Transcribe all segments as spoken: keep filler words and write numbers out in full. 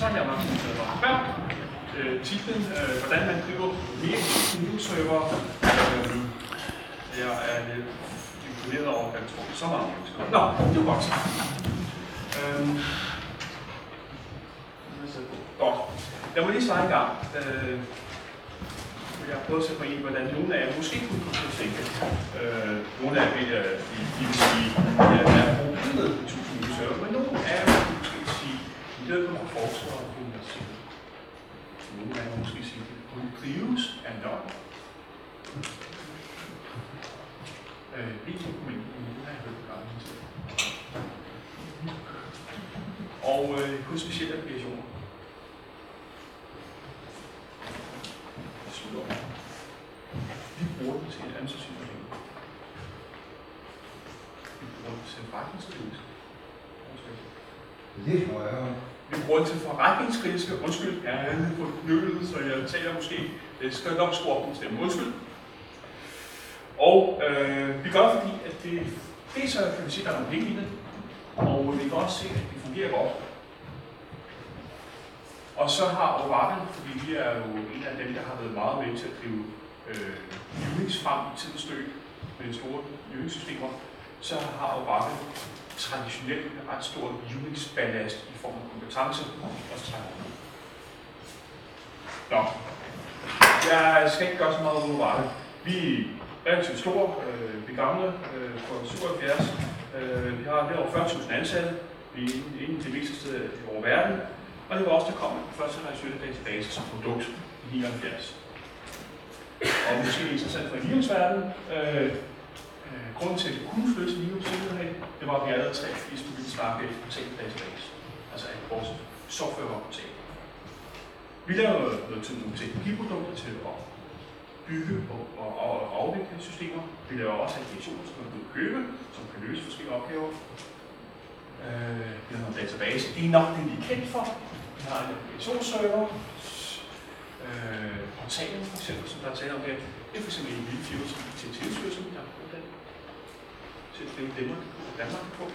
tak, jeg Martin Berg. Øh, titlen, øh, hvordan man driver mere Linux-server. Øh, jeg er lidt imponeret over, at jeg tror, så mange mennesker. Nå, det er godt. Øh, godt. Jeg må lige svare i gang. Øh, jeg har prøvet at se på en, hvordan nogle af jer måske kunne komme til at tænke. Øh, nogle af jer vil, øh, de, de vil sige, at jeg er problemet med tusind nye server, men nogle af jer vil måske sige, at det er kun forsvar og universitet. Nogle af jer måske sige, at det kunne drives af nok. Øh, ikke men nogle af jer hørt gangen til. Og øh, kun specielle applikationer. Vi bruger den til et administrativt forlænge. Vi bruger den til forretningskritiske. Det må jeg høre. Vi bruger den til forretningskritiske. Undskyld, jeg er lidt på nølet, så jeg taler måske. Det skal nok skrue op den stemme. Undskyld. Og øh, vi gør det, fordi at det, det så kan vi se, at der er nogle penge i det. Og vi kan også se, at det fungerer godt. Og så har Oracle, fordi vi er jo en af dem, der har været meget med til at drive øh, Unix frem i tidens løb med de store Unix-systemer, så har Oracle traditionelt en ret stor Unix-ballast i form af kompetence og strategi. Nå, jeg skal ikke gøre så meget ud Oracle. Vi er relativt store, øh, vi er gamle, øh, på syvoghalvfjerds. Øh, vi har lidt over fyrre tusind ansatte. Vi er inden det vigtigste sted over verden. Og det var også, der kom den første relationelle database som produkt i nioghalvfjerds. Og måske interessant for Linux-verdenen. Øh, øh, grunden til, at vi kunne flytte til Linux, det var, at vi allerede tre firs begyndte at snakke et portable database. Altså at vores software var portable. Vi lavede noget, noget til nogle teknologiprodukter til at bygge og, og, og afvikle systemer. Vi laver også applikationer, som man kan købe, som kan løse forskellige opgaver. Øh, vi har noget database. Det er nok det, vi er kendt for. Vi har en applikationsserver. Øh, portalen for eksempel, som der er tale om her. Det er for eksempel en lille firma, som til tilsøgelsen, der har brugt den. Til at drive Danmark, Danmark på.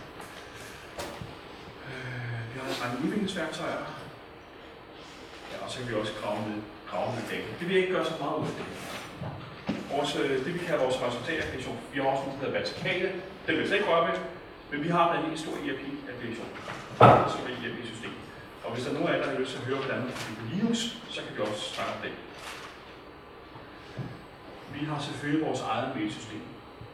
Øh, vi har også mange udviklingsværktøjer. Ja, og så kan vi også grave med, grave med data. Det vil jeg ikke gøre så meget ud af det. Vores, det vi kalder vores horisontale applikation. Vi har også nogle, der hedder vertikale. Det vil jeg slet ikke røre med. Men vi har blandt andet en stor E R P-applikation, som er E R P-system. Og hvis der er nogen af jer, der har lyst til at høre, hvordan man kan Linux, så kan vi også snakke om det. Vi har selvfølgelig vores eget mailsystem.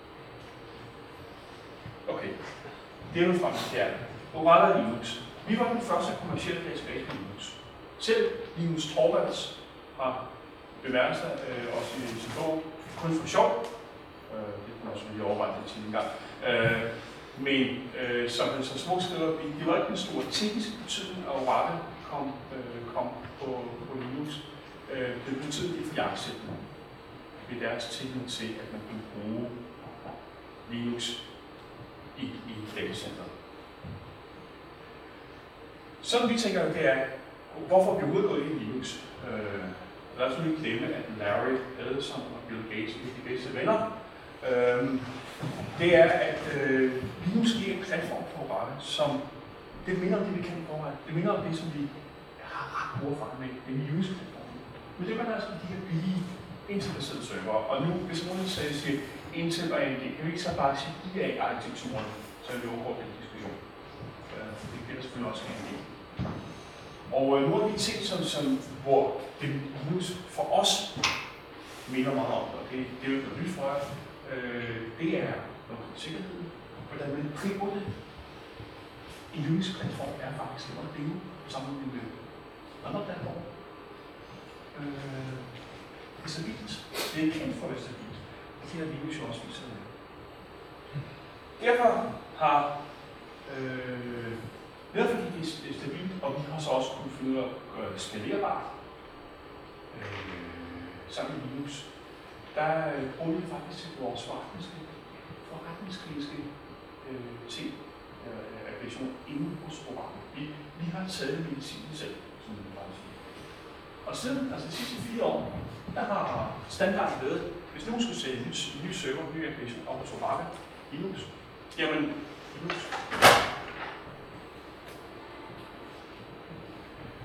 Okay, det er jo faktisk det er. Hvor var der Linux? Vi var den første kommercielle database på Linux. Selv Linus Torvalds har bemærket sig øh, også i sin bog, kun for sjov. Øh, det kan man også lige overveje det til en gang. Øh, Men øh, som han så smukt skriver, det var ikke en stor teknisk betydning, at Oracle kom, øh, kom på, på Linux. Øh, det betød det for jakkesætten ved deres tillid til, at man kunne bruge Linux i, i datacenteret. Sådan vi tænker, det er, hvorfor vi udgået i Linux? Øh, lad os nu ikke glemme, at Larry Ellison og Bill Gates er de bedste venner. Øh, det er, at øh, Linux giver en platform for Oracle, som det minder om det, vi kender i forvejen. Det minder om det, som vi har ret gode erfaring med, det er Unix-platformen. Men det var altså de her billige Intel-baserede server. Og nu, hvis nogen siger Intel og A M D, kan vi ikke så bare sige I A arkitekturen, så er vi overgår den diskussion. Øh, det gælder selvfølgelig også A M D. Og øh, nogle af de ting, som, som, hvor det Linux for os minder meget om, og det, det er jo noget nyt for jer, Øh, det er noget sikkerhed, hvordan man driver det. En Unix-platform er faktisk noget at drive sammen med andre platforme. Øh, det er stabilt. Det er kendt for at være stabilt. Og det har Linux jo også vist sig. Derfor har øh, netop fordi det er stabilt, og vi har så også kunnet finde ud af at gøre det skalerbart øh, sammen med Linux. Der bruger vi faktisk til vores forretningskritiske øh, ting, øh, applikationer inden hos Oracle. Vi, vi har taget medicinen selv, som vi bare siger. Og siden, altså de sidste fire år, der har standarden været, hvis nogen skulle sætte en ny server, en ny applikation op hos Oracle, Linux, jamen Linux.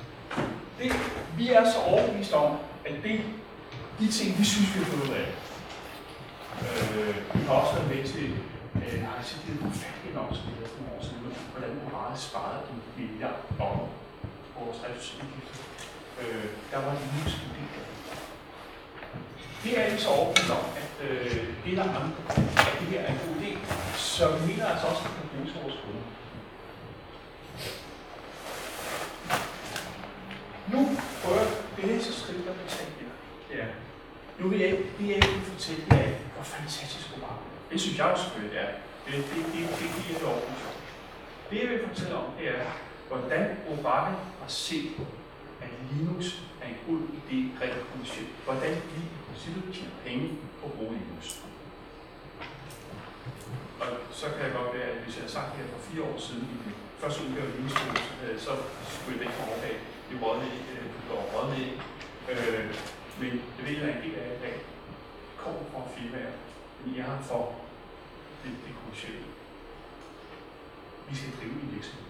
vi er så overbevist om, at det, de ting, vi synes, vi har fundet ud af, øh, vi har også været med til, øh, har jeg set det ufatteligt nok, som vi havde for nogle år siden, hvordan vi meget sparede en milliard dollar på vores driftsudgifter. Øh, der var det nye studie. Det er ikke så overbevist om, at øh, det er der andre, at det her er en god idé, så vi mener altså også, at vi kan bruge til vores kunder. Nu prøver det næste skridt, der bliver taget her. Ja. Nu vil jeg ikke, det jeg ikke fortælle jer af, hvor fantastisk det var. Det synes jeg også selvfølgelig er. Det er det, det, det, det, det, det, det, jeg vil fortælle om, det er, hvordan Oracle har set, at Linux er en god idé rent kommercielt. Hvordan vi i princippet tjener penge på at bruge Linux. Og så kan jeg godt være, at hvis jeg havde sagt det her for fire år siden, i den første udgave af Linux, så skulle jeg ikke få overdag. Det rådne ikke, det var rådne ikke. Øh, men det ved jeg en del af i dag. Kommer fra firmaer, men jeg har for det, det kommercielle. Vi skal drive en virksomhed.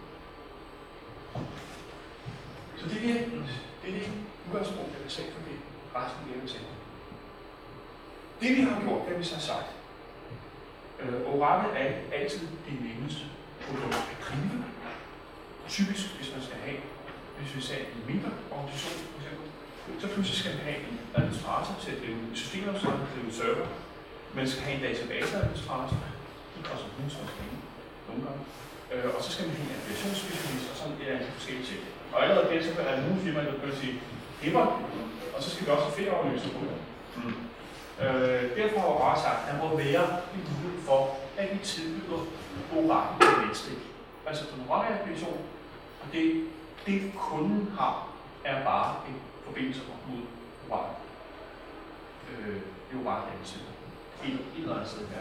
Så det er det, det, er det udgangspunkt, jeg vil sige for det. Resten af det, jeg vil sige. Det vi har gjort, det har vi så sagt. Øh, Oracle er altid det nemmeste produkt at drive. Typisk, hvis man skal have, hvis vi ser en mindre organisation, for eksempel, så pludselig skal man have en administrator til at drive systemer, så man kan drive server. Man skal have en databaseadministrator, det koster hundrede penge nogle gange. Øh, og så skal man have en applikationsspecialist og sådan et andet forskellige ting. Og allerede der, så er der nogle firmaer, der begynder at sige, hipper, og så skal vi også have ferieafløser på det. Mm. Øh, derfor har jeg bare sagt, at der må være en mulighed for, at vi tilbyder Oracle på venstre. Altså på en række applikation, og det, det kunden har, er bare en forbindelse op mod Oracle. Øh, det er jo bare et andet sted. Et, et eller andet sted her.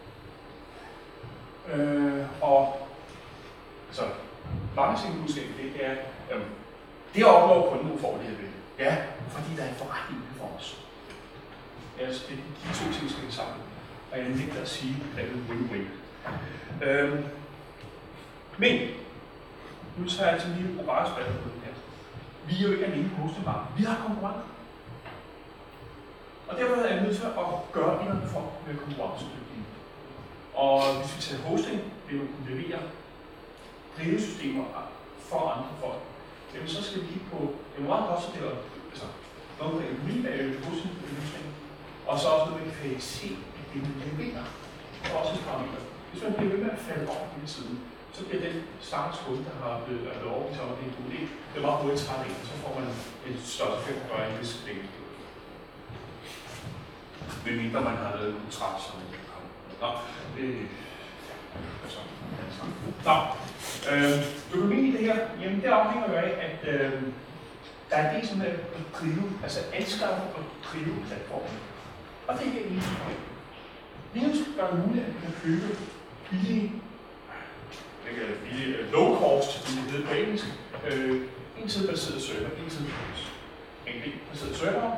Øh, og altså, marketingbudskabet, det er, øh, det opnår kunden ufordelighed ved. Ja, fordi der er en forretning for os. Altså, det, de to ting skal vi sammen. Og jeg nægter at sige, at det er win-win. Øhm, men, nu tager jeg altså lige Oracles briller på den her. Vi er jo ikke alene på hostemarkedet. Vi har konkurrenter. Og derfor er jeg nødt til at gøre et eller andet for at være konkurrencedygtige. Og hvis vi tager hosting, det vil kunne levere drivesystemer for andre folk, jamen så skal vi kigge på, det er meget godt, så det er altså, noget med økonomi af hostingløsning, og så også noget med kvalitet af det, vi leverer, og også et parameter. Hvis man bliver ved med at falde over hele tiden, så bliver den stakkels kunde, der har blevet overbevist om, at det er en god idé, det er meget hurtigt træt af, så får man en større femogfyrre i hvis det ikke. Ved mindre man har lavet en kontrakt, som ikke kan komme. Nå, det er sådan. Nå, øh, økonomien i det her, jamen det afhænger jo af, at øh, der er det, som er at drive, altså anskaffe og drive platformen. Og det er helt enig. Linux gør det muligt, at vi kan købe billige, ikke billige, low cost, som det hedder på engelsk, øh, en tid baseret server, en tid baseret server.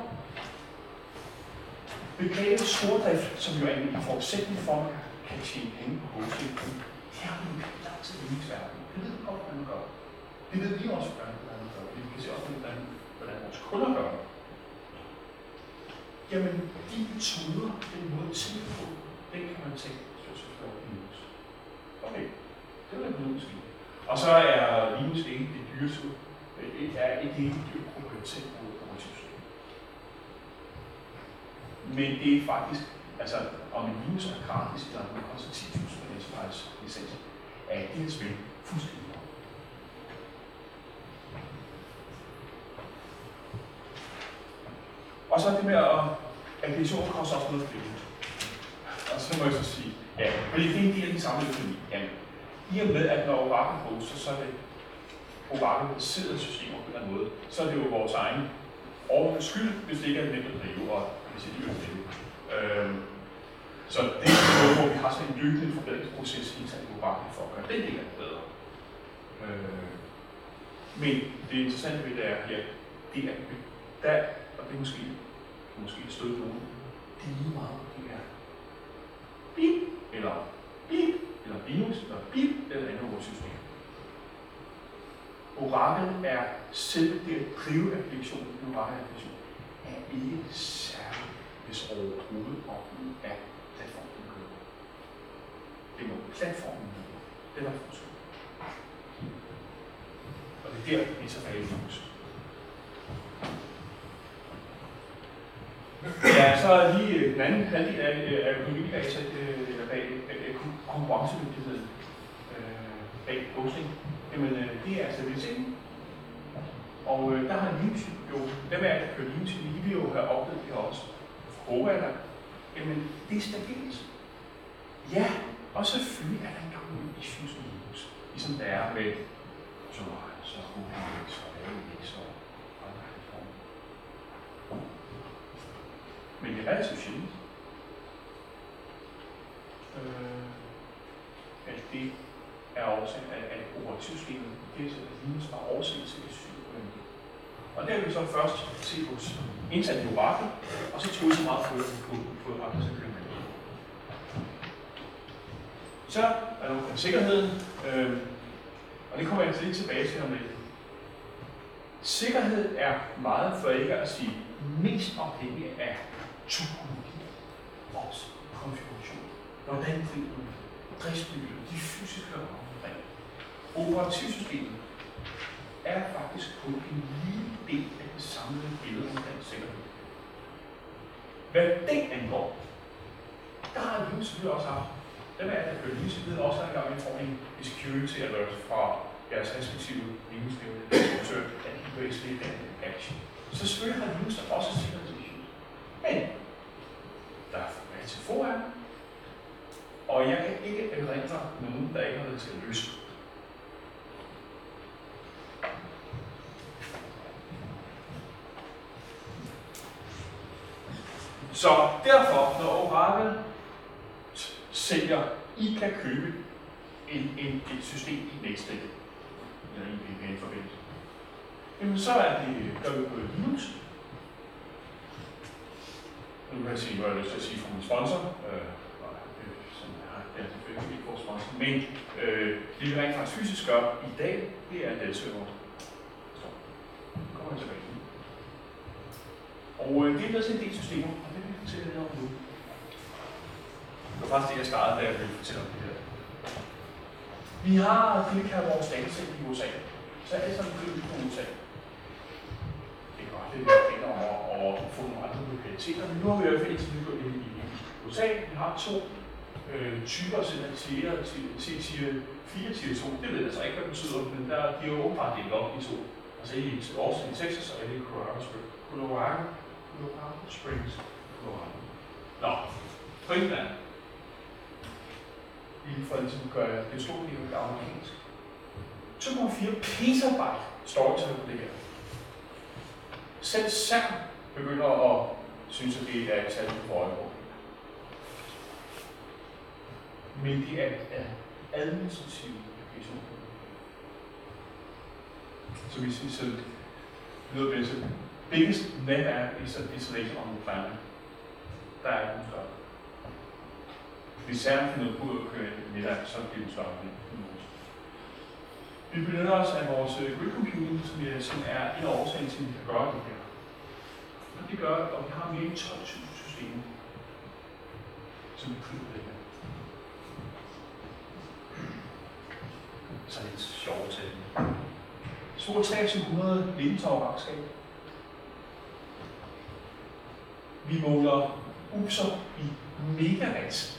Begrebet stordrift, som jo er en forudsætning for, at man kan tjene penge på hosting, det har vi jo ikke lang tid i Linux-verden. Det ved vi godt, hvordan man gør. Det ved vi også, hvordan man gør. Vi kan se også, hvordan, hvordan vores kunder gør. Jamen, de metoder, den måde at tænke på, den kan man tænke på i Linux. Okay, det er det Linux. Og så er Linux ikke det dyreste, det er ikke det dyrt proprietært operativsystem. Men det er faktisk, altså om en Linux er gratis, eller om det koster ti tusind for enterprise licens, er det et spil fuldstændig godt. Og så det med at applikationen koster også noget flere. Og så må jeg så sige, ja, fordi det er en del af den samme økonomi. Ja, i og med, at når Oracle hoster, så er det Oracle-baserede systemer på en eller anden måde, så er det jo vores egen overhovedet skyld, hvis det ikke er nemt at drive, og hvis det er det. Øhm, så det er noget, hvor vi har sådan en løbende forbedringsproces internt i Oracle for at gøre den del af det bedre. Øh, men det interessante ved det er her, det er, der, og det er måske, måske støde nogen, det er lige meget, det er bip, eller bip, eller Linux, eller bip, eller andet vores system. Orakel er selve det at drive applikationen, en Orakel-applikation, er ikke særlig, hvis overhovedet opgivet af platformen. Det må platformen blive. Det er forskel. Og det er der, vi tager fat i fokus. Ja, så er lige den anden halvdel af økonomidata, eller bag konkurrencedygtigheden bag hosting. Jamen, det er stabiliteten. Og der har Linux jo, dem er der kører Linux, de vil jo have oplevet det også. Håber jeg da. Jamen, det er stabilt. Ja, og selvfølgelig er der en gang med issues med Linux. Ligesom der er med så så Huawei, så A X og andre former. Men det er relativt sjældent. Øh, at det er årsagen af, at operativsystemet, det er så at Linux var årsagen til det syge på den. Og der vil vi så først se hos internt i Orakel, og så tror vi så meget før på, på Orakel, så kører man. Så er der nogle sikkerheden, øh, og det kommer jeg til lidt tilbage til om lidt. Sikkerhed er meget, for ikke at sige, mest afhængig af topologi, vores konfiguration. Hvordan driver man driftsbygget, de fysiske omkring. Operativsystemet er faktisk kun en lille del af det samlede billede omkring sikkerhed. Hvad det angår, der har Linux selvfølgelig også haft. Den er, at Linux ved også en gang, at vi får en security alert fra deres respektive Linux-leverandør, at de kan slippe den patch. Så selvfølgelig har Linux også sikkerhedsissues. Men der er til foran, og jeg kan ikke erindre nogen, der ikke har været til at løse. Så derfor, når Oracle sælger, I kan købe en, en, et system i Nextcloud, eller en V P N-forbindelse, jamen så er det, gør vi på Linux. Nu kan jeg sige, hvad jeg har lyst til at sige fra min sponsor. Øh, det er selvfølgelig ikke vores sponsor, men øh, det vi rent faktisk fysisk gør i dag, det er en delserver. Så, nu kommer jeg tilbage. Og øh, det er blevet til en del systemer, og det vil jeg fortælle lidt om nu. Det var faktisk det, jeg startede, da jeg ville fortælle om det her. Vi har det, vi kalder vores datasæt i U S A. Så er det sådan en på U S A. Det er godt lidt mere om at få nogle andre lokaliteter, men nu har vi i hvert fald indtil nyt i U S A. Vi har to øh, typer af tier, tier fire og tier to. Det ved jeg så ikke, hvad det betyder, men der, de er jo åbenbart delt op i to. Altså i Austin i Texas og i Colorado Springs. Colorado, Colorado Springs, Colorado. Nå, pointen er, lige for ligesom at gøre det store liv af amerikansk. to komma fire petabyte storage på det her. Selv CERN begynder at synes, at det er et tal for øjeblik. Men det er et administrativt applikation. Så hvis vi selv lyder bedre, biggest net app is an installation on the planet. Der er den større. Hvis CERN finder ud af at køre en net-app, så bliver den større. Vi benytter os af vores grid computing, som er en af årsagen til, at vi kan gøre det her. Og det gør, at vi har mere end tolv tusind systemer, som vi driver det her. Så er det lidt sjovt til. Så er tre hundrede lindetårvagtskab. Vi måler upser i megawatt.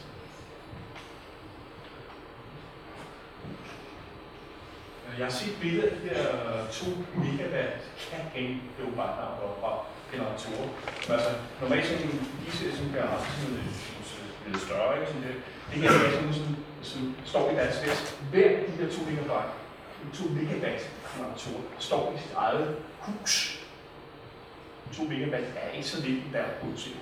Jeg har set billeder af de der to megawatt kan-hænge, det er jo bare der fra generatorer. Men altså, normalt sådan en is som bliver sådan lidt større, ikke? Sådan det. Det her er sådan, sådan, sådan står i deres vækst. Hver af de her to megawatt, to megawatt generatorer står i sit eget hus. to megawatt er ikke så lidt værd at producere.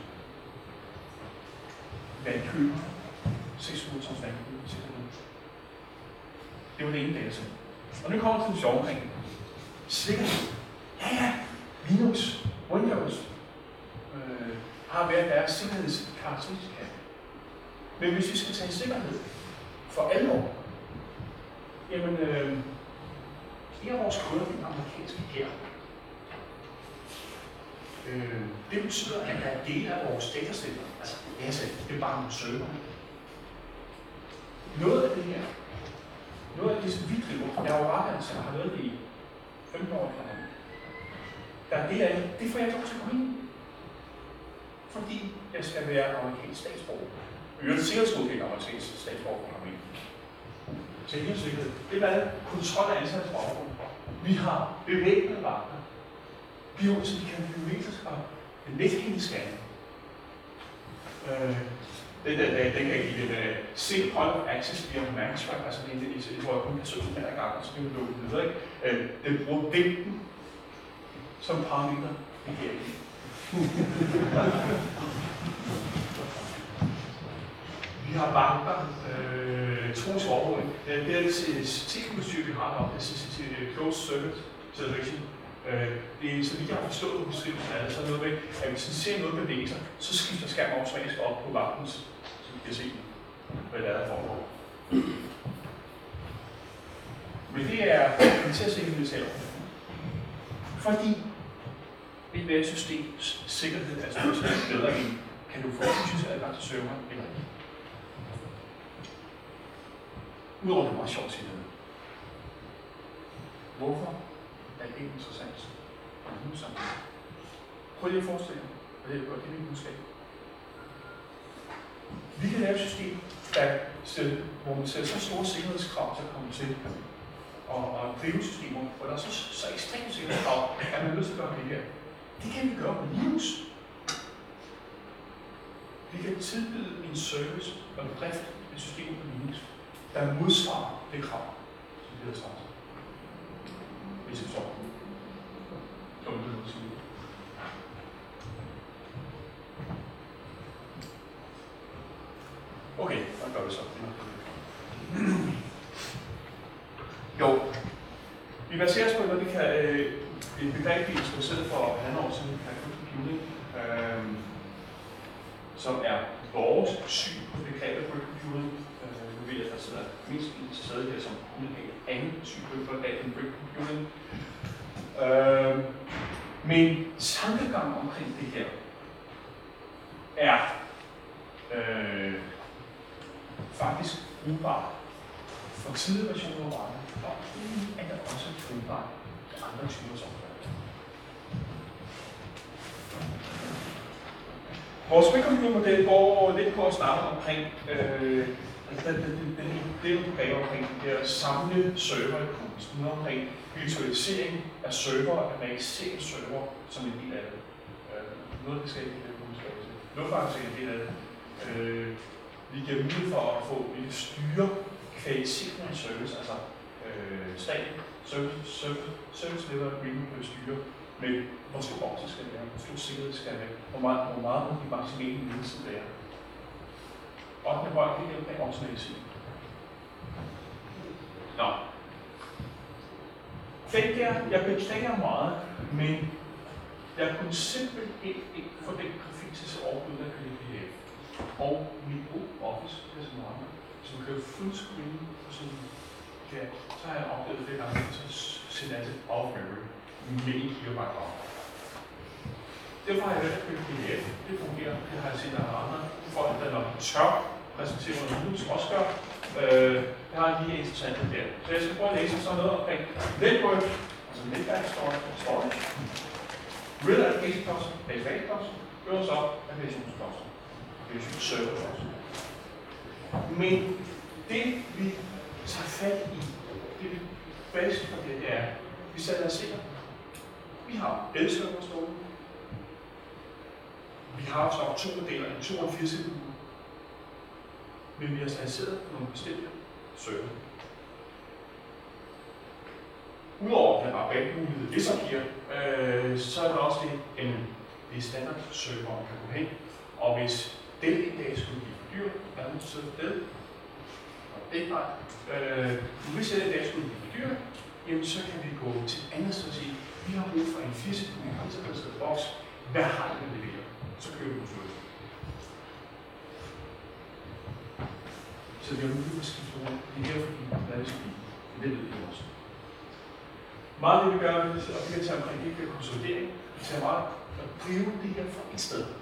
Vandkøb. seks hundrede tons vandkøb. Det var det ene data. Og nu kommer det til den sjove omkring. Sikkerhed. Ja, ja. Linux, Windows øh, har været deres sikkerhedskarakteristika. Men hvis vi skal tage sikkerhed for alvor, jamen, øh, En af vores kunder, den amerikanske hær. Øh, det betyder, at der er dele af vores datacenter, altså data, det er bare nogle server. Noget af det her, noget af det, som vi driver, jeg er jo ret, jeg har lavet det i femten år efterhånden. Der er det af det, det får jeg lov til at komme ind. Fordi jeg skal være amerikansk statsborger. Vi er jo sikkerhedsgodkendt amerikansk statsborger for at komme ind. Så det er helt sikkerhed. Det er hvad? Kontrol af ansattes baggrund. Vi har bevæbnede vagter. Vi har så de kan biometrisk og nethændescanne. Øh, den, den, den, den kan ikke give den uh, single point of access via Mantrack, altså det er en, jeg tror jeg kun kan søge den her gang, så kan vi lukke den videre, ikke? Øh, den bruger vægten som parameter i her. Vi har banker, øh, elektronisk overvågning. Det er det teknologi, vi har deroppe, det er C C T V, Closed Circuit Television. Øh, det er, så vidt jeg har forstået på beskrivelsen af det, så er noget med, at hvis man ser noget bevæge sig, så skifter skærmen automatisk op på vagtens, så vi kan se, hvad der er, der foregår. Men det er til at se en militær. Fordi et hvert systems sikkerhed er stort set bedre end, kan du få fysisk adgang til serveren eller ikke. Udover det er meget sjovt at sige det. Hvorfor er det ikke interessant? Prøv lige at forestille jer, hvad det er, det er min budskab. Vi kan lave et system, der stiller, hvor man sætter så store sikkerhedskrav til at komme til og, og drive systemer, hvor der er så, så ekstremt sikkerhedskrav, at man er nødt til at gøre det her. Det kan vi gøre med Linux. Vi kan tilbyde en service og en drift af systemet på Linux, der modsvarer det krav, som vi har sagt. Hvis jeg forstår. Kom det ud til. Okay, hvad gør vi så? Jo, vi baserer os på noget, vi kan øh, et begreb, vi introducerede for halvandet år siden, kaldet computing, øh, som er vores syn på begrebet brick computing. Øh, nu ved jeg, at der sidder mest til stede her, som kunne have et andet syn på begrebet end brick computing. Øh, men tankegangen omkring det her er øh, faktisk brugbar for tidligere versioner af varen, og det er også brugbar for andre typer software. Vores brick-computer-model går lidt på at starte omkring øh, altså den, den, den, den, den begreb omkring de her samlede server i kunsten, omkring virtualisering af server, at man ikke ser server som en del af det. Øh, noget, det skal ikke have kunskab til. Luftfarten er en del af det. Øh, vi giver mulighed for at få, vi kan styre kvaliteten af service, altså øh, staten, service, service, service level agreement kan styre med, hvor stor optik skal være, hvor stor sikkerhed skal være, hvor meget, hvor meget må de maksimale ledelse være. Og det var det her med automatisering. Nå. Den der, jeg beklager meget, men jeg kunne simpelthen ikke få den grafik til at se overbud af P D F. Og mit Office, det er sådan noget, som kører fullscreen på sådan ja, så har jeg oplevet det gange, så sender jeg det off memory med en kilobyte op. Derfor har jeg valgt at købe P D F. Det fungerer, det har jeg set af andre folk, der når tør præsenterer noget nu, som også gør. Øh, jeg har lige interessant det der. Så jeg skal prøve at læse sådan noget omkring network, altså netværk storage, real application cluster, database cluster, builds up, applications cluster, application server cluster. Men det vi tager fat i, det vi basis for det, det er, vi sætter os sikker. Vi har elserver stående. Vi har så to modeller, en to og en fire C P U. Men vi har standardiseret på nogle bestemte server. Udover den rabatmulighed, det som giver, øh, så er der også det, en det er standard server, man kan gå hen. Og hvis den en dag skulle blive for dyr, er der så det. Og det er klart. Øh, hvis den en dag skulle blive for dyr, jamen så kan vi gå til et andet sted og sige, vi har brug for en fire C P U, en konceptbaseret boks. Hvad har I at levere? Så køber vi noget. Så vi har mulighed for at skifte rundt. Det er derfor, vi er glade til bil. Det ved vi også. Meget af det, vi gør, og det vi tager omkring, det er konsolidering. Vi tager meget at drive det her fra et sted.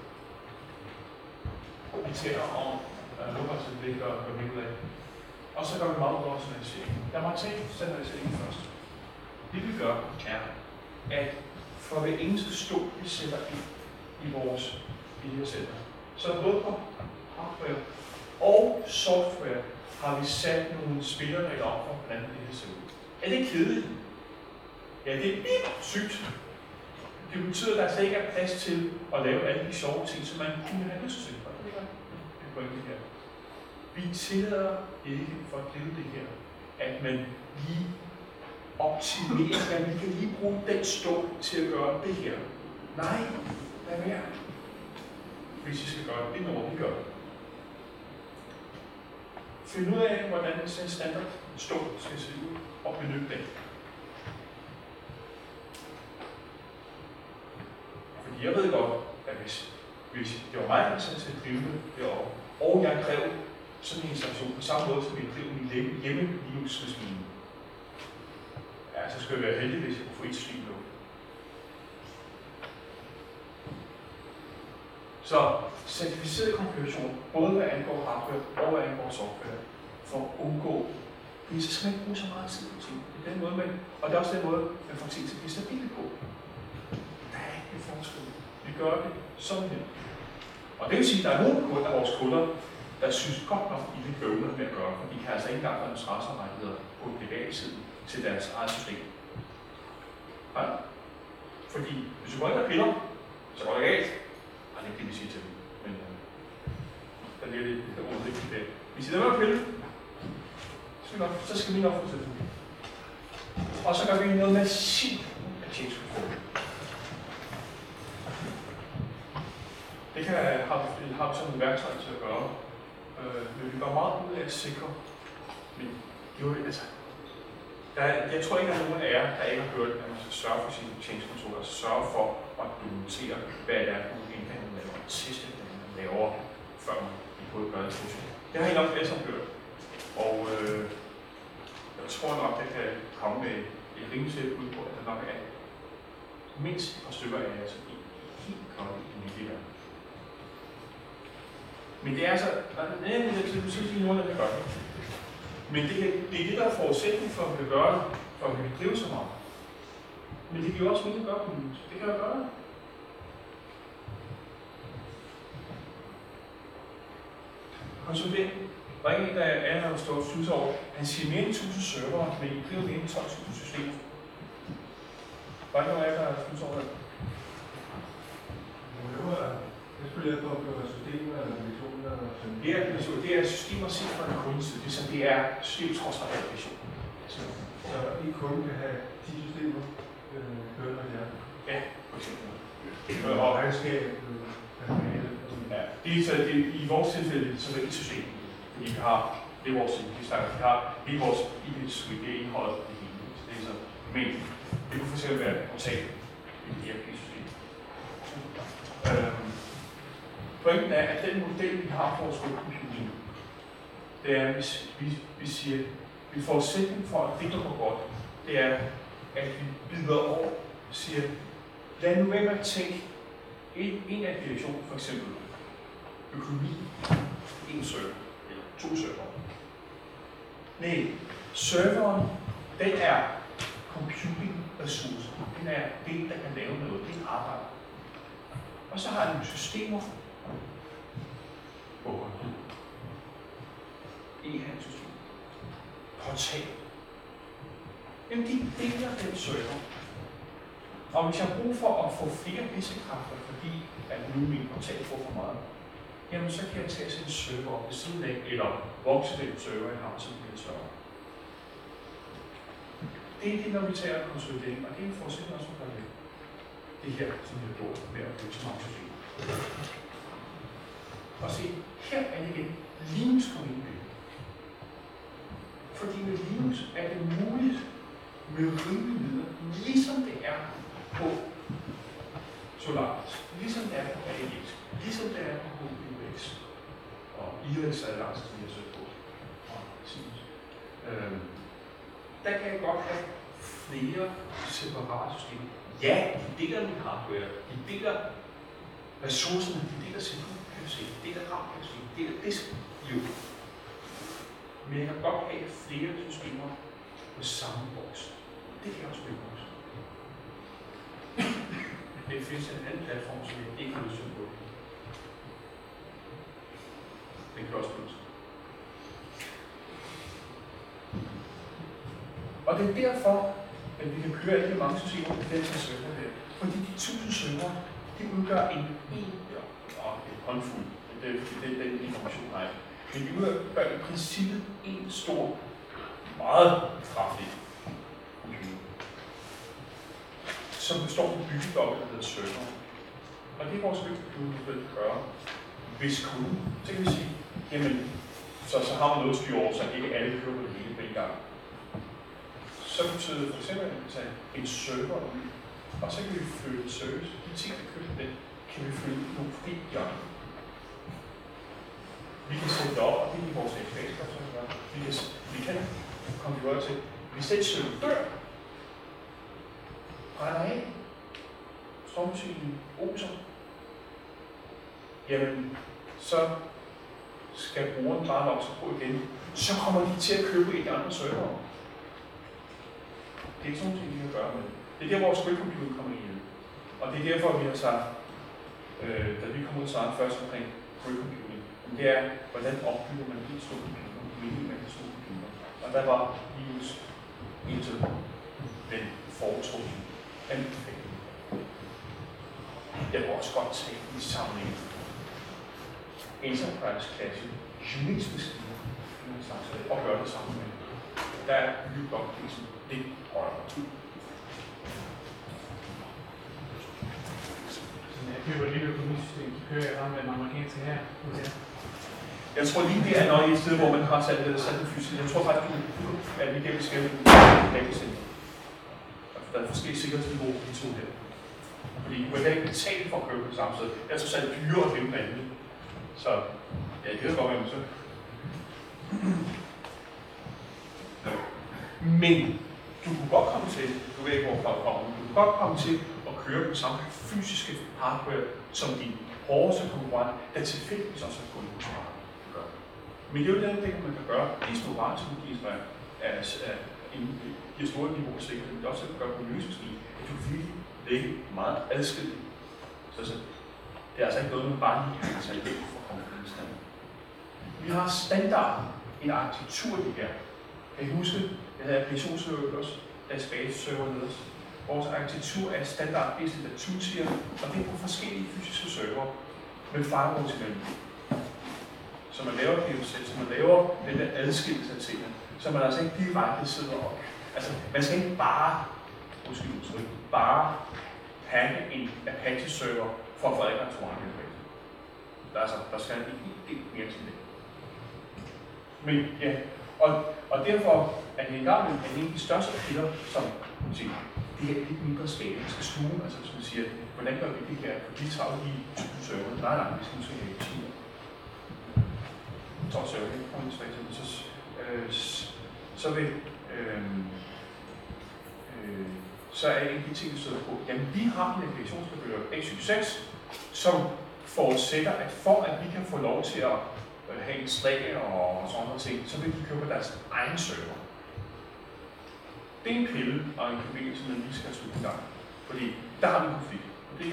Vi taler om uh, luftfartsblik og ud af. Og så gør vi meget over standardisering. Lad mig tage standardiseringen først. Det vi gør, er, at for hver eneste stol, vi sætter ind i vores i det her center, så både på hardware og software har vi sat nogle spilleregler op for, hvordan det her ser ud. Er det kedeligt? Ja, det er sygt. Det betyder, at der slet ikke er plads til at lave alle de sjove ting, som man kunne have lyst til. Og det er det pointe her. Vi tillader ikke for at drive det her, at man lige optimerer, at vi kan lige bruge den stol til at gøre det her. Nej, hvad mere? Hvis I skal gøre det, det er når vi gør det. Find ud af, hvordan en standard stol skal se ud, og benytte den. Fordi jeg ved godt, at hvis, hvis det var mig, der satte til at drive det derovre, og jeg drev sådan en installation på samme måde, som vi driver min hjemme Linux-maskine, ja, så skulle jeg være heldig, hvis jeg kunne få et stream nu. Så certificeret konfiguration, både hvad angår hardware og hvad angår software, for at undgå, fordi så skal man ikke bruge så meget tid på ting. Det er den måde, man, og det er også den måde, man får ting til at blive stabile på. Der er ikke en forskel. Vi gør det sådan her. Og det vil sige, at der er nogle af vores kunder, der synes godt nok, at I vil bøvle med at gøre, for de kan altså ikke engang administratorrettigheder på private siden til deres eget system. Ja. Fordi hvis du går ind og piller, så går det galt. Nej, det er ikke det, vi siger til dem. Men øh, der bliver lidt det ordet ikke i dag. Hvis I der med at pille, så skal vi nok få til det. Og så gør vi noget massivt af change control. Det kan have, have sådan en værktøj til at gøre. Øh, men vi gør meget ud af at sikre. Men jo, altså, der er, jeg tror ikke, at der er nogen af jer, der ikke har hørt, at man skal sørge for sin change control, altså sørge for at dokumentere, hvad det er, nogle ændringer, man laver, og teste, hvad man laver, før man både gør det positivt. Det har I nok alle sammen hørt. Og øh, jeg tror nok, det kan komme med et rimelig sæt ud på, at der nok er mindst et par stykker af jer, som ikke helt godt i det her. Men det er altså, nej, det er sige noget, der gør det. Men det, det er det, der er forudsætning for, at vi kan gøre det, for at vi kan drive så meget. Men det kan jo også mindre gøre på det. Det kan jo gøre det. Konsolidering. Der er en, der er, der står og synes over, han siger mere end tusind servere, men I driver mere end tolv tusind systemer. Der er ikke nogen af jer, der synes over det. Jeg skulle lære på at gøre systemer eller revisioner eller sådan. Det er, det er systemer set fra en kundes side. Det er, det er systemtrodsret revision. Så I kun kan have ti systemer øh, kørende af jer? Ja, for eksempel. Og regnskab, personale. Ja, det er, så det, i vores tilfælde så er det et system. Fordi vi har, det er vores vi snakker, vi har hele vores I P-suite, det er indholdet af det hele. Så det er så, men det kunne for eksempel være et portal i det E R P-system. Øhm, Pointen er, at den model, vi har for vores computing, det er, hvis vi, vi siger, vi forudsætning for, at det går godt, det er, at vi bider over, siger, lad nu være med at tænke en, en applikation, for eksempel økonomi, en server, eller to server. Nej, serveren, den er computing-ressourcer. Den er det, der kan lave noget, det er arbejde. Og så har den systemer, e-handelssystem, portal. Jamen, de deler den server. Og hvis jeg har brug for at få flere piskekræfter, fordi at nu min portal får for meget, jamen så kan jeg tage sin server op ved siden af, eller vokse den server, jeg har som den server. Det er det, når vi tager konsolidering, og det er en forudsætning også for det. Det her, som vi har gjort med at bygge så mange systemer. Og se, her er det igen Linux kommer ind i billedet. Fordi med Linux er det muligt med rimelige midler, ligesom det er på Solaris, ligesom det er på A X, ligesom det er på H P U X, og Iris er langt, som jeg har søgt på. Øhm, der kan jeg godt have flere separate systemer. Ja, de deler min hardware, de deler ressourcerne, de deler C P U-kapacitet, de deler RAM-kapacitet, de deler disk. Jo. Men jeg kan godt have flere systemer på samme boks. Det kan jeg også spille boks. Det findes en anden platform, som jeg ikke har lyst til at bruge. Den kan også bruges. Og det er derfor, at vi kan køre alle de mange systemer på den her server her. Fordi de tusind server, de udgør en en, ja, en håndfuld. Det er den information, jeg har. Men de udgør i princippet en stor, meget kraftig computer, som består af byggeblokke, der hedder server. Og det er vores computer, der vil gøre. Hvis kunden, så kan vi sige, jamen, så, så har man noget styr over, så ikke alle kører på det hele på en gang. Så betyder det for eksempel, at vi kan tage en server ud, og så kan vi flytte service. De ting, der køber den, kan vi flytte nogle fri hjørner. Vi kan sætte det op, og det er vores database, som vi gør. Vi kan, vi kan konfigurere til, hvis den server dør, brænder af, strømsygen oser, jamen, så skal brugeren bare nok så på igen. Så kommer de til at købe i de andre server. Det er ikke sådan noget, vi kan gøre med. Det er der, hvor squid-computing kommer ind. Og det er derfor, vi har sagt, øh, da vi kom ud og snakkede først omkring squid-computing, det er, hvordan opbygger man en stor computer, meningen med en stor computer. Og der var Linux indtil den foretrukne anbefaling. Jeg vil også godt tage en samling Enterprise-klasse Unix-maskiner og gøre det samme med. Der er byggeblokprisen lidt højere. Så når jeg køber et lille økonomisystem, så kører jeg bare med den amerikanske her. Okay. Jeg tror lige, det er nok et sted, hvor man har sat det sat en fysik. Jeg tror faktisk, at vi gennem skævne datacenter. Der er forskellige sikkerhedsniveauer på de to her. Fordi man kan ikke betale for at købe på det samme sted. Jeg tror, at dyre og gennem vandet. Så ja, det kan godt være, så. Men du kunne godt komme til, du ved ikke, hvor du kommer, du kunne godt komme til at køre på samme fysiske hardware, som din hårdeste konkurrent, der tilfældigvis også er kunnet gøre. Men det er jo den ting, man kan gøre. Det er store vareteknologi, som er, er, er en, i et stort niveau af sikkerhed, men det er også at gøre på løsningsskib, at du virkelig lægge meget adskilt. Så, så det er altså ikke noget, man bare lige kan tage hjælp for konkurrencen. Vi har standard en arkitektur i det her. Kan I huske, jeg havde applikationsserver også, database-server nede. Vores arkitektur er standard B C to-tier, og det er på forskellige fysiske server med firewalls imellem. Så man laver P O C, så man laver den der adskillelse af tingene, så man altså ikke direkte sidder op. Altså, man skal ikke bare, måske udtryk, bare hacke en Apache-server for at få adgang til one database. Der, altså, der skal en del mere til det. Men ja, og, og derfor er det en gang med en af de største kilder, som siger, det her er lidt mindre skala. Vi skal stue, altså som vi siger, hvordan gør vi det her? Vi tager de tusind server. Nej, nej, vi skal nu have ti. Så server, det kommer tilbage til. Så, øh, så vil øh, øh, så er en af de ting, vi støder på. Jamen, vi har en applikationsleverandør x syvogtyve, som forudsætter, at for at vi kan få lov til at øh, have en slag og sådan noget ting, så vil de købe deres egen server. Det er en pille og en kabel, som man lige skal slutte i gang. Fordi der har vi en konflikt. Og det er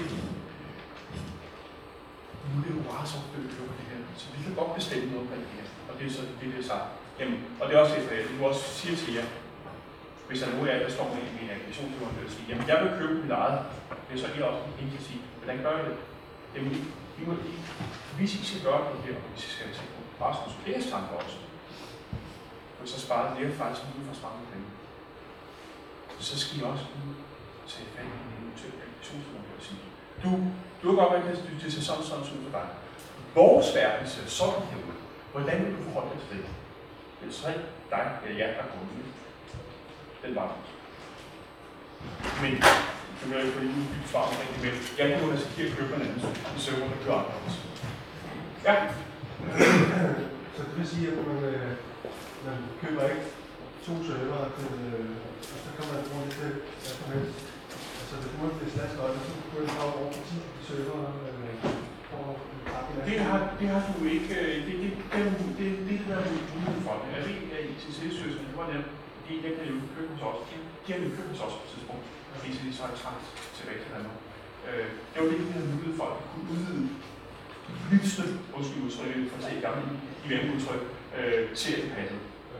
nu er det jo bare så opbygget på det her. Så vi kan godt bestemme noget på det her. Og det er så det, det er sagt. Jamen, og det er også det, at du også siger til jer, hvis der nu er, der står med en applikationsleverandør og siger, jamen jeg vil købe mit eget, det er så I også en kan sige, hvordan gør I det? Jamen, I må, hvis I skal gøre det her, og hvis I skal tage på bare sådan en suppleringstanke også, for så sparer det faktisk ud fra sparet penge. Så skal I også tage fat i en eventuel applikationsleverandør og sige, du, du har godt været, at det ser sådan sådan ud for dig. Vores verden ser sådan her ud. Hvordan vil du forholde dig til det? Det er så ikke dig eller jer, der er kommet ud. Den var det. Men det vil jeg ikke få lige udbygget svar omkring det, men jeg kan jo risikere at købe en anden i server, der kører andre også. Ja? Så det vil sige, at man, øh, man køber ikke to server, øh, og så kan man bruge lidt hvad som helst. Altså hvis man bliver slasket øjne, så kunne man have over på ti server øh, for at pakke en Det har, det har du ikke, det, det, det, det, det, det har du ikke mulighed for. Jeg ved, at I T C-styrelsen, det var nemt, de er den, der jo købt hos os. De har jo købt hos os på et tidspunkt, indtil de så er trængt tilbage til Danmark. Øh, det var det, de havde mulighed for, at de kunne udvide lysene, undskyld udtrykket, for at se i gamle i vandudtryk, øh, til at det passede.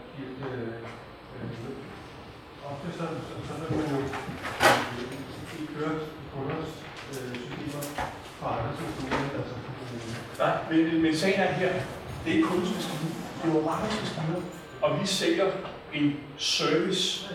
Ofte så, så, så vil man jo ikke køre kunders systemer fra andre systemer. Altså. Nej, men, men sagen er her, det er ikke kundens maskiner, det er jo markedets maskiner, og vi sælger en service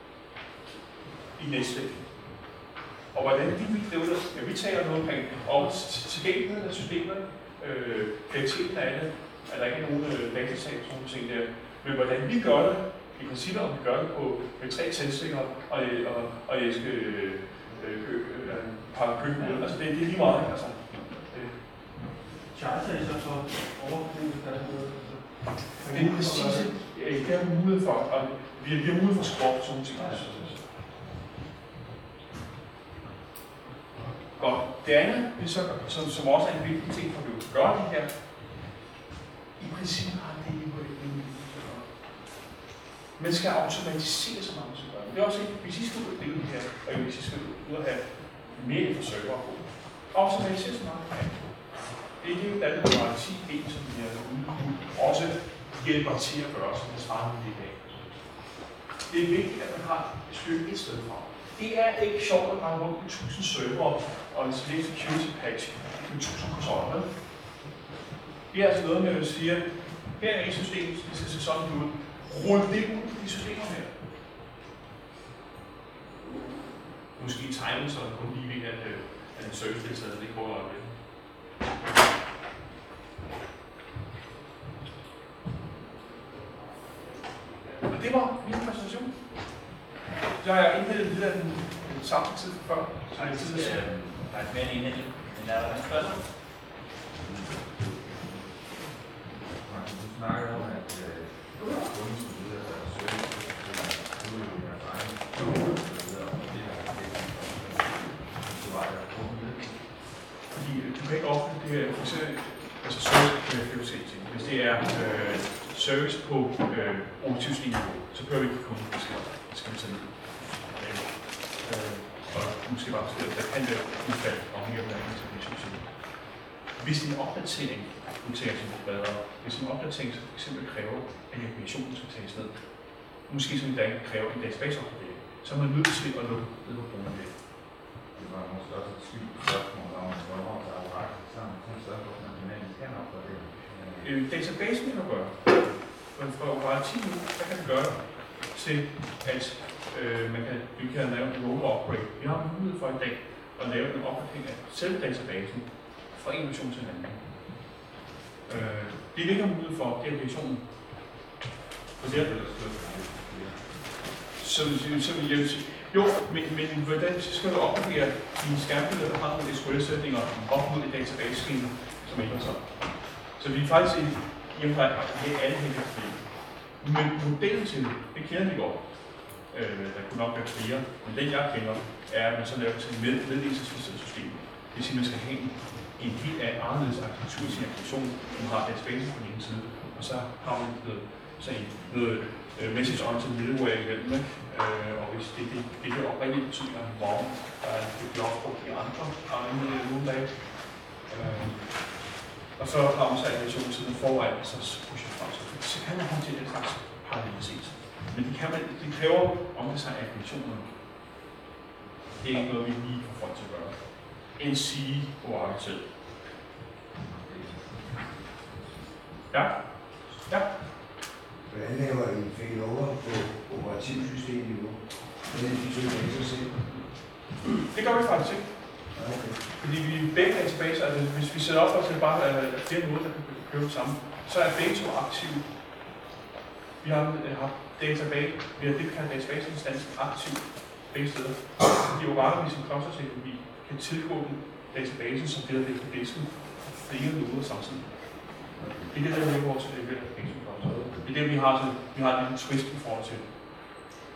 i Næstved. Og hvordan de vil drive det, ja, vi taler noget omkring, og tilgængeligheden af systemerne, øh, kvaliteten af det, at der ikke er nogen øh, datasag og sådan nogle ting der. Men hvordan vi gør det, i princippet om vi gør det på med tre tændstikere og, og, og jeg skal øh, øh, pakke køkkenet, altså det, det er lige meget, altså. Charter er så for overbrug, der er noget, altså. Det er præcis, det har vi mulighed for, og vi har, vi har mulighed for at skrue sådan nogle ting. Godt. Det andet, så, som, som også er en vigtig ting for at gøre det her, i princippet har det ikke været en man skal automatisere så meget, som gør det. Det er også ikke, hvis I skal ud af det her, og hvis I skal ud og have mere for server på, automatisere så meget. Det er det, der er det ti B, som vi har også hjælper til at gøre, som det svarer med det i dag. Det er vigtigt, at man har et stykke et sted fra. Det er ikke sjovt at rende rundt med tusind server og en security patch med tusind kontroller. Det er altså noget med at sige, her er et system, det skal se sådan ud. Rul det ud på de systemer her. Måske tegne, så kun lige ved, at, at en service-deltaget det går op. Og det var min præsentation. Så har jeg indhældet lidt af den samme tid før. Så er det tid at se. Der er ikke mere end indhældet. Men er der en spørgsmål? Du snakker om, at kunden skal videre til at søge, så er jo deres egen videre, og det er så var der kunden lidt. Fordi du kan ikke offentligt det her, for eksempel, altså service ting. Hvis det er øh, service på øh, operativsniveau, så behøver vi ikke kunden, det skal, det skal vi tage ned. Øh, og måske bare sige, at der kan være udfald afhængig af, hvordan man skal blive. Hvis det er en opdatering, udtages som bedre. Hvis en opdatering for eksempel kræver, at informationen skal tages ned, måske som i dag kræver en database-opdatering, så er man nødt til at lukke ned på brugen af det. Det var måske også et sygt spørgsmål om, hvornår der er ret sammen til spørgsmål, når man kan opdatere. Øh, database kan man gøre. Men for at bare ti minutter, der kan man gøre det til, at øh, man kan, vi kan lave en roll upgrade. Vi har mulighed for i dag at lave en opdatering af selve databasen fra en version til en anden. Øh, det vi ikke har mulighed for, det er versionen. For det er det, så, så vil jeg sige, jo, men, men hvordan skal du opgradere dine skærmbilleder, der har nogle S Q L-sætninger op mod et database-skema, som ændrer sig. Så vi er faktisk i hjemmefra have alle hænger til. Men modellen til det, det kender vi godt. Øh, der kunne nok være flere, men den jeg kender, er, at man så laver til et meddelelsesbaseret system. Det vil sige, at man skal have en, en helt anderledes arkitektur i sin applikation, man har database på den ene side, og så har man noget, så noget uh, message-oriented middleware imellem, øh, og hvis det, det, det kan oprindeligt betyde, at wow, der er et blok på de andre andre nogle dage. Øh, og så har man så animationstiden foran, så pusher frem, så kan man håndtere en slags parallelitet. Men det, kan man, det kræver omdesign af animationerne. Det er ikke noget, vi lige får folk til at gøre. End sige på arkitekt. Ja? Ja? Hvordan laver I failover på operativsystemniveau? Hvordan de to baser selv? Det gør vi faktisk ikke. Okay. Fordi vi begge databaser, altså hvis vi sætter op for at bare er flere noder, der kan køre det samme, så er begge to aktive. Vi har haft database, vi har det, vi kalder database-instansen aktiv begge steder. De operater, som cluster-teknologi, kan tilgå den databasen, som bliver ligger på disken for flere noder samtidig. Det er det, der er vores application cluster. Det er det, vi har, så vi har en twist i forhold til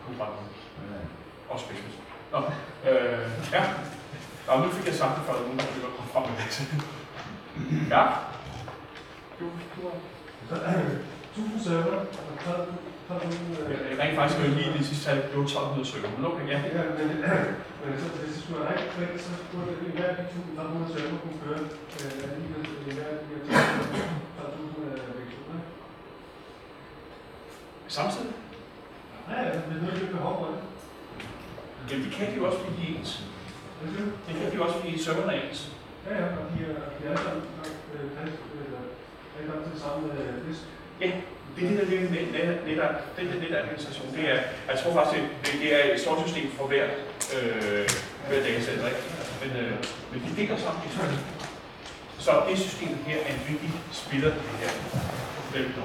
konkurrenter. Og specials. Nå, øh, ja. Nå, nu fik jeg sagt det for, at nogen der begynder at komme frem med det. Ja. Du, du har... tusind server, og tolv tusind... Jeg rent faktisk jo lige det sidste tal, det var tolv hundrede server, men okay, ja. Ja, men, men så, hvis det skulle være rigtig frit, så skulle det i hver af de tolv hundrede server kunne køre alligevel i hver af de tolv tusind vækster. Samtidig? Ja, ja, det er noget, vi behov for det. Jamen, det kan de jo også, fordi de er ens. Det kan de jo også, fordi serverne er ens. Ja, ja, og de er, de er alle sammen fast, eller alle sammen til samme disk. Ja, det er det, der ligger med net, det er net administration. Det er, jeg tror faktisk, det, det er et stort system for hver, øh, hver datacenter, ikke? Men, øh, men de deler sammen i sådan. Så det system her er en vigtig spiller i det her. Velkommen.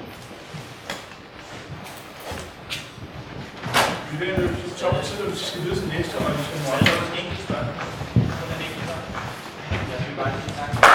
Vi vil løbe til toppen, så vi skal videre til næste, og vi skal måle. Så er der et enkelt spørgsmål. Kun en enkelt spørgsmål. Jeg vil bare lige tak.